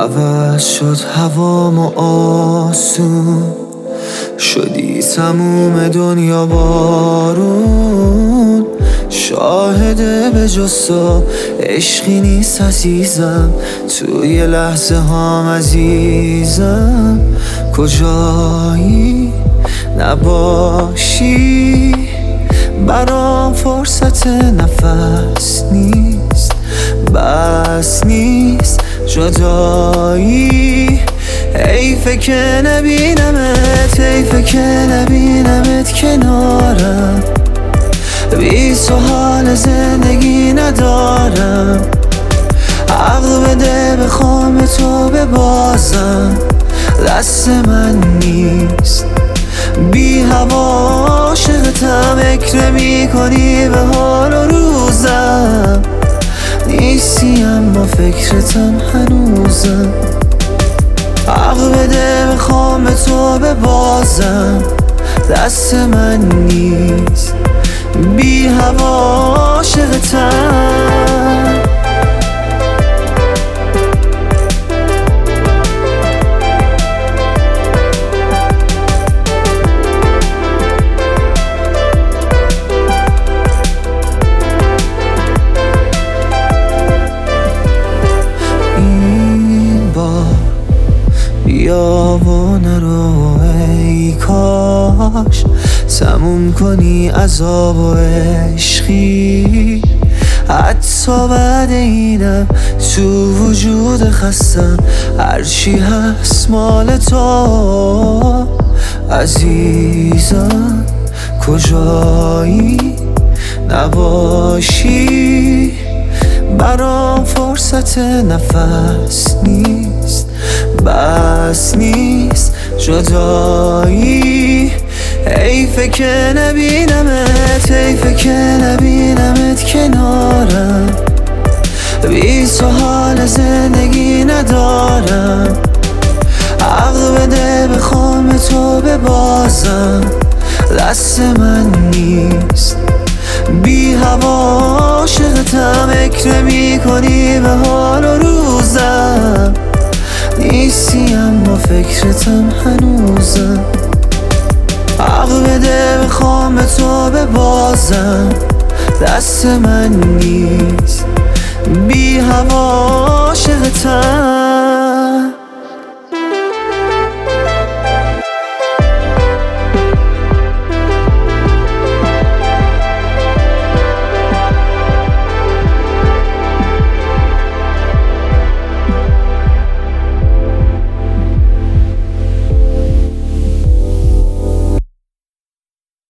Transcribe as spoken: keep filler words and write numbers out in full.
عوض شد هوام و آسون، شدی تموم دنیا بارون. شاهده به جز تو عشقی نیست عزیزم، توی لحظه هام عزیزم. کجایی نباشی برام فرصت نفس نیست، بس نیست جدایی. حیفه که نبینمت، حیفه که نبینمت کنارم، بی تو حال زندگی ندارم. عقل بده بخوام تو ببازم، دست من نیست. بی هوا عاشقتم، فکر نمی کنی به حال و روزم. نیستی اما فکرتم هنوزم. عقل بده بخوام تو ببازم، دست من نیست. بی هوا عاشقتم. بیا و نرو ای کاش تموم کنی عذاب و عشقی. حتی بعد اینم تو وجود خستم، هرچی هست مال تو عزیزم. کجایی نباشی برام فرصت نفس نیست، بس نیست جدایی. حیفه که نبینمت، حیفه که نبینمت کنارم، بی تو حال زندگی ندارم. عقل بده بخوام تو ببازم، دست من نیست. بی هوا عاشقتم، فکر نمی کنی به حال و روزم. نیستی اما فکرتم هنوزم. عقل بده بخوام تو ببازم، دست من نیست. بی هوا عاشقتم.